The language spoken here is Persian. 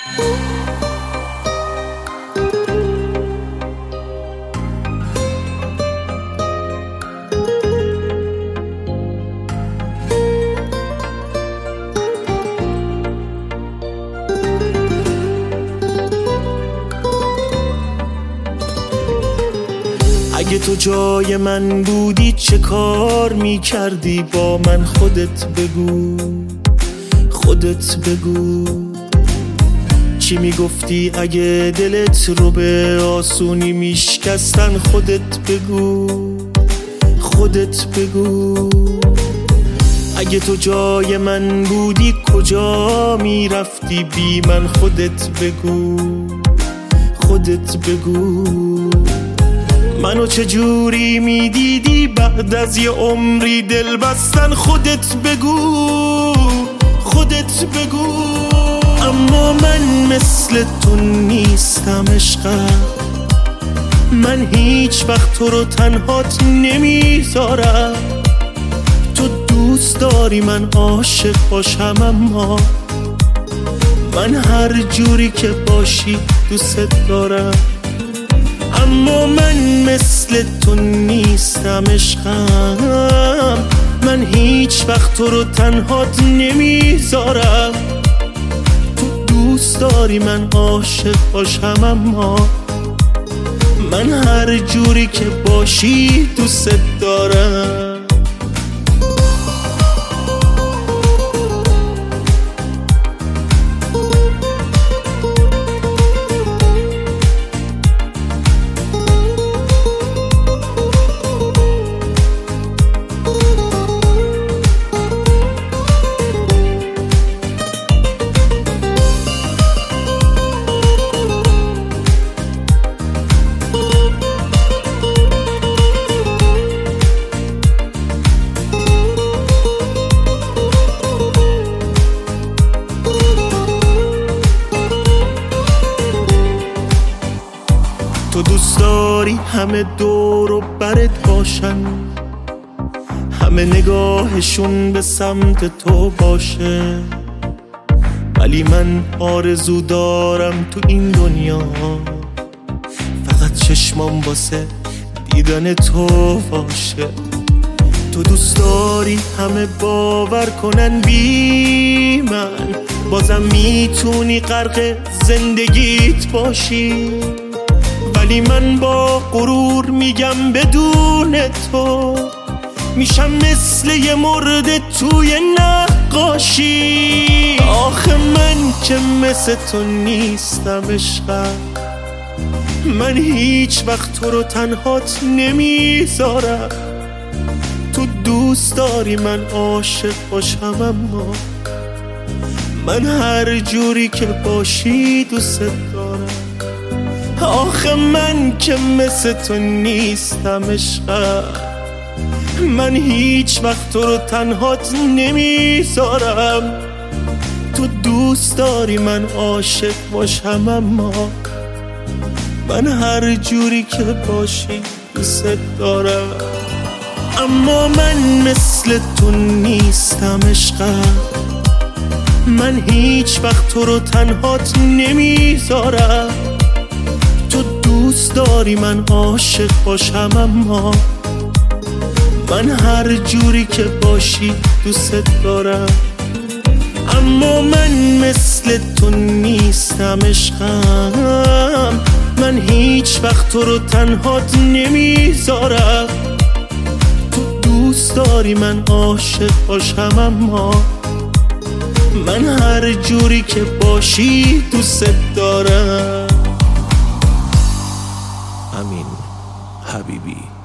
اگه تو جای من بودی چه کار میکردی با من؟ خودت بگو، خودت بگو. چی میگفتی اگه دلت رو به آسونی میشکستن؟ خودت بگو، خودت بگو. اگه تو جای من بودی کجا میرفتی بی من؟ خودت بگو، خودت بگو. منو چجوری میدیدی بعد از یه عمری دل بستن؟ خودت بگو، خودت بگو. اما من مثل تو نیستم عشقم، من هیچ وقت تو رو تنهات نمیذارم. تو دوست داری من عاشق باشم، اما من هر جوری که باشی دوست دارم. اما من مثل تو نیستم عشقم، من هیچ وقت تو رو تنهات نمیذارم. تو دوست داری من عاشق باشم، اما من هر جوری که باشی دوست دارم. تو دوست داری همه دور و برت باشن، همه نگاهشون به سمت تو باشه، ولی من آرزو دارم تو این دنیا فقط چشمام واسه دیدن تو باشه. تو دوست داری همه باور کنن بی من بازم میتونی غرق زندگیت باشی، ولی من با غرور میگم بدون تو میشم مثل یه مرده توی نقاشی. آخه من که مثل تو نیستم عشقم، من هیچ وقت تو رو تنهات نمیذارم. تو دوست داری من عاشق باشم، اما من هر جوری که باشی دوست دارم. آخه من که مثل تو نیستم عشقم، من هیچ وقت تو رو تنهات نمیذارم. تو دوست داری من عاشق باشم، اما من هر جوری که باشی دوست دارم. اما من مثل تو نیستم عشقم، من هیچ وقت تو رو تنهات نمیذارم. تو دوست داری من عاشق باشم، اما من هر جوری که باشی دوست دارم. اما من مثل تو نیستم عشقم، من هیچ وقت تو رو تنهات نمیذارم. تو دوست داری من عاشق باشم، اما من هر جوری که باشی دوست دارم. امین حبیبی.